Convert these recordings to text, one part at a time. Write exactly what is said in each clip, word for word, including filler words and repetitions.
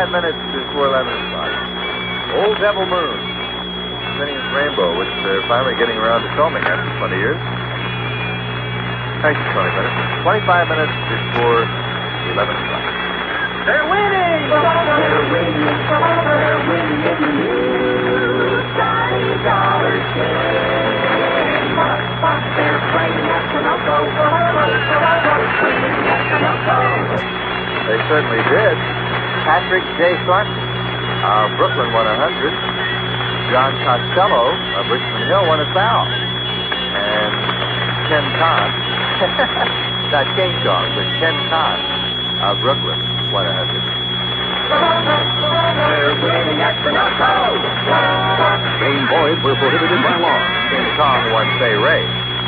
twenty-five minutes before eleven o'clock. Old Devil Moon. Phineas Rainbow, which they're finally getting around to filming after twenty years. Actually, twenty minutes. twenty-five minutes before eleven o'clock. They're winning! They're winning. They're winning in the new Johnny Dollar game. They're playing at Sunoco. Playing at Sunoco. They certainly did. Patrick J. Thornton of Brooklyn won one hundred. John Costello of Richmond Hill won a foul. And Ken Kahn, not King Kong, but Ken Kahn of Brooklyn won one hundred. They're winning at Sunoco. Game boys were prohibited by law. King Kong won Fay Ray.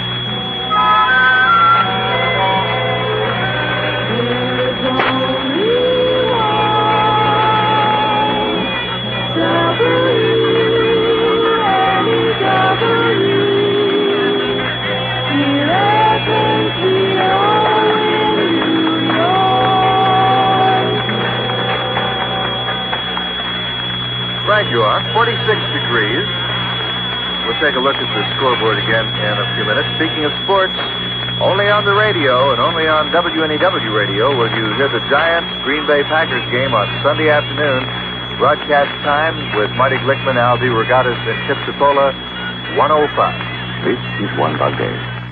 Right, you are. forty-six degrees. We'll take a look at the scoreboard again in a few minutes. Speaking of sports, only on the radio and only on W N E W radio will you hear the Giants-Green Bay Packers game on Sunday afternoon. Broadcast time with Marty Glickman, Al DeRogatis, and Chip Cipolla, one oh five. This is One Bug Day.